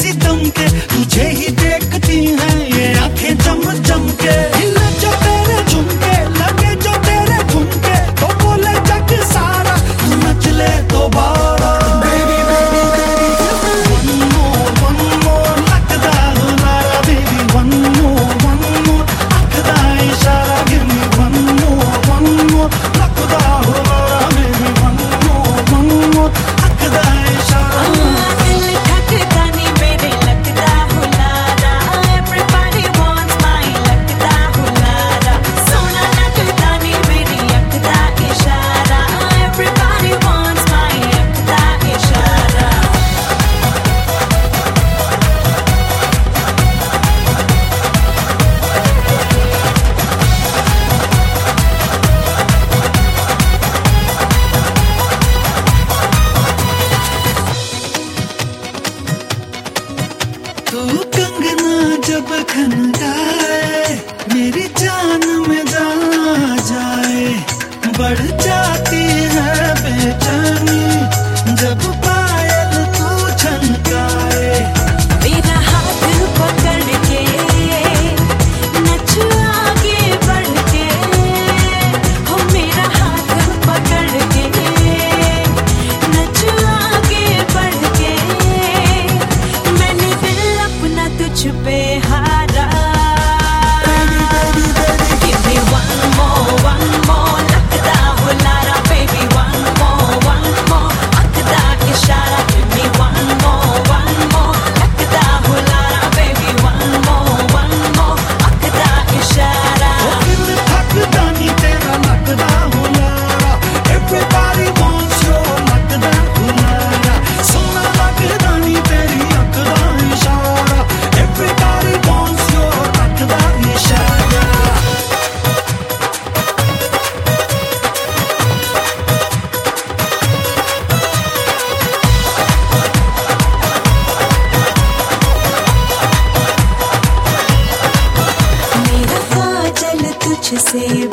सितम के, तुझे ही देखती हैं ये आंखें चम चम के। हिले जो तेरे झुमके, लगे जो तेरे झुमके, तो बोले जग सारा तू नच ले दोबारा। Baby baby baby one more लगदा हुलारा baby one more आखदा इशारा give me one more लगदा हुलारा baby one more आखदा इशारा। दिल ठकता नहीं मेरे लगदा हुलारा, everybody wants my लगदा हुलारा। सोना लगदा नहीं मेरी लगदा इशारा, everybody wants my लगदा इशारा। तू कंगना जब खनकाए, मेरी जान में जान आ जाए। बढ़ जाती है बेचैनी जब पायल तू छनकाए। मेरा हाथ पकड़ के नच आगे बढ़ के, हो मेरा हाथ पकड़ के नच आगे बढ़ के। मैंने दिल अपना तुझ पे हारा। Give me one more लगदा हुलारा baby one more आखदा इशारा। Give me one more लगदा हुलारा baby one more आखदा इशारा। दिल थकदा नहीं तेरा लगदा हुलारा, everybody wants your लगदा हुलारा। सोना लगदा नहीं तेरी अखदा इशारा, everybody wants your लगदा इशारा। मेरा काजल तुझसे